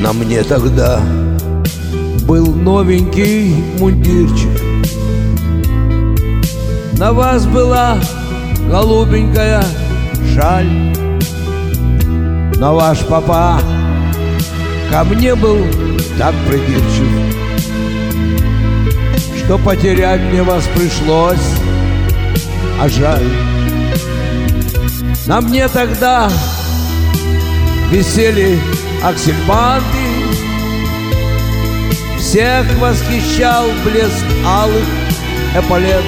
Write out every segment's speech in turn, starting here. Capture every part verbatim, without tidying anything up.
На мне тогда был новенький мундирчик, на вас была голубенькая шаль, но ваш папа ко мне был так придирчив, что потерять мне вас пришлось, а жаль. На мне тогда висели аксельбанты, всех восхищал блеск алых эполет.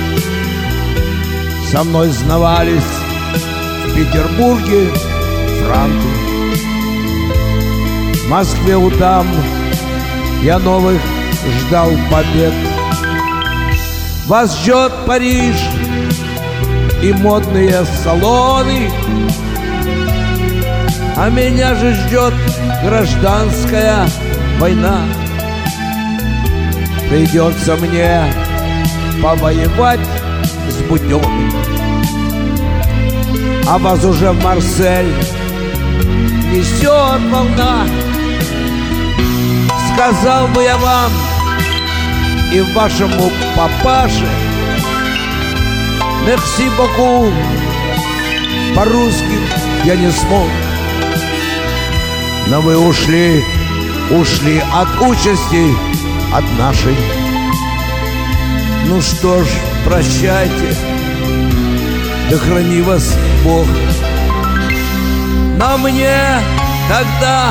Со мной знавались в Петербурге франты, в Москве у дам я новых ждал побед. Вас ждет Париж и модные салоны, а меня же ждет гражданская война. Придется мне повоевать с Буденным, а вас уже в Марсель несет волна. Сказал бы я вам и вашему папаше «Мерси боку», по-русски я не смог, но вы ушли, ушли от участи, от нашей. Ну что ж, прощайте, да храни вас Бог. На мне тогда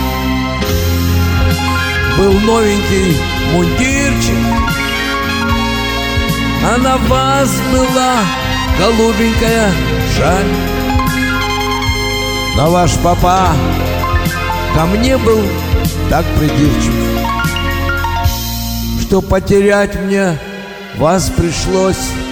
был новенький мундирчик, а на вас была голубенькая шаль, но ваш папа ко мне был так придирчив, что потерять мне вас пришлось,